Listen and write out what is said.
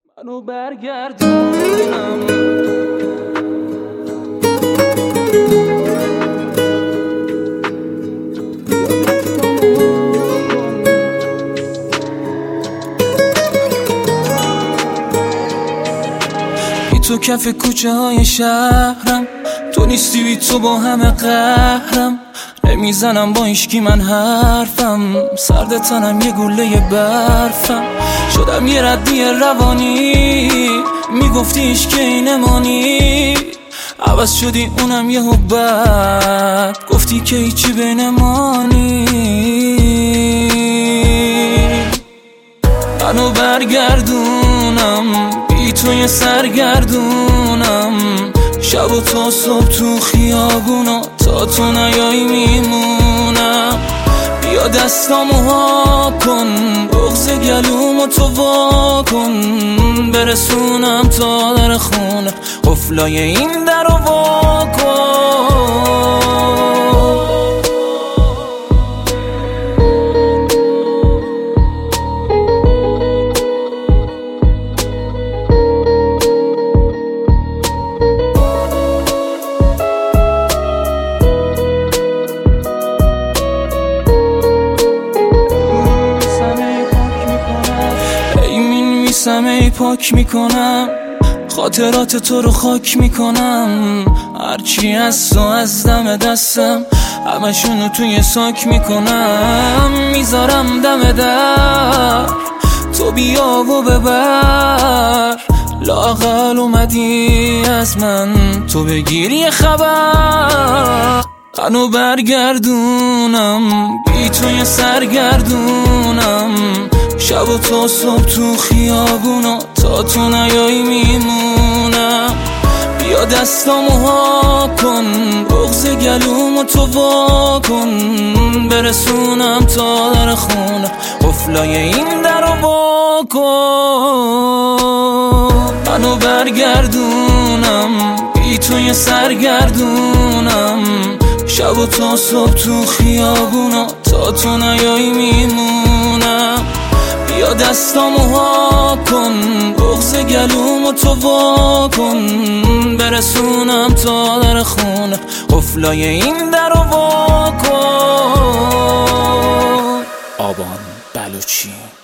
منو برگردونم بی تو کف کوچه های شهرم، تو نیستی بی تو با همه قهرم. نمیزنم با هیچکی من حرفم، سرد تنم یه گله برفم. شدم یه ردی روانی، میگفتی هیچکی نمانی. عوض شدی اونم یه حبت، گفتی که هیچی بینمانی. منو برگردونم، بی تو یه سرگردونم. شب و تا صبح تو خیابونا، تا تو نیایی میمونم. بیا دستامو ها کن، بغض گلومو تو وا کن. برسونم تا در خونه، قفلای این درو وا کن. ای پاک میکنم، خاطرات تو رو خاک میکنم. هرچی از تو از دم دستم، همشونو توی ساک میکنم. میذارم دم در، تو بیا و ببر. لااقل اومدی از من، تو بگیر یه خبر. منو برگردونم، بی تو یه سرگردونم. شب و تا صبح تو خیابونا، تا تو نیایی میمونم. بیا دستامو ها کن، بغض گلومو تو وا کن. برسونم تا در خونه، قفلای این درو وا کن. منو برگردونم، بی تو یه سرگردونم. شب و تا صبح تو خیابونا، تا تو نیایی میمونم. بیا دستامو ها کن، بغض گلومو تو وا کن. برسونم تا در خونه، قفلای این درو وا کن. آبان بلوچی.